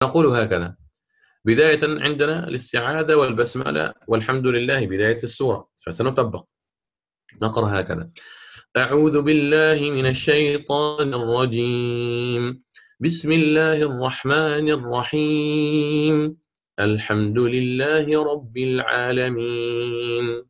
نقول هكذا: بداية عندنا الاستعاذة والبسملة والحمد لله بداية السورة، فسنطبق. نقرأ هكذا: أعوذ بالله من الشيطان الرجيم، بسم الله الرحمن الرحيم، الحمد لله رب العالمين.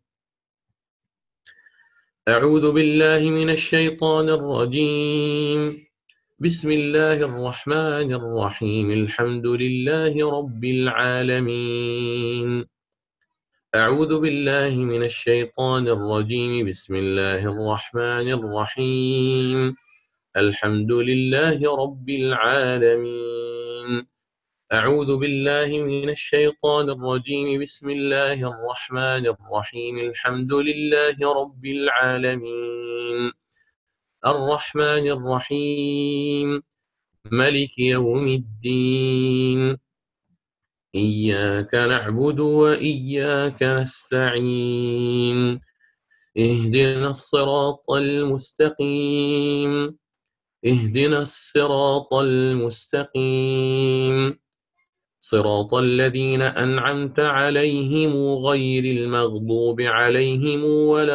أعوذ بالله من الشيطان الرجيم، بسم الله الرحمن الرحيم، الحمد لله رب العالمين. أعوذ بالله من الشيطان الرجيم، بسم الله الرحمن الرحيم، الحمد لله رب العالمين. أعوذ بالله من الشيطان الرجيم، بسم الله الرحمن الرحيم، الحمد لله رب العالمين. الرحمن الرحيم، ملك يوم الدين، إياك نعبد وإياك نستعين، اهدنا الصراط المستقيم، اهدنا الصراط المستقيم، صراط الذين أنعمت عليهم غير المغضوب عليهم ولا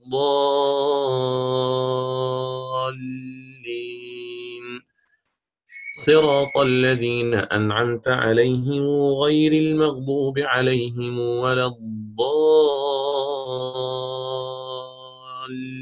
الضالين. صراط الذين أنعمت عليهم غير المغضوب عليهم ولا الضالين.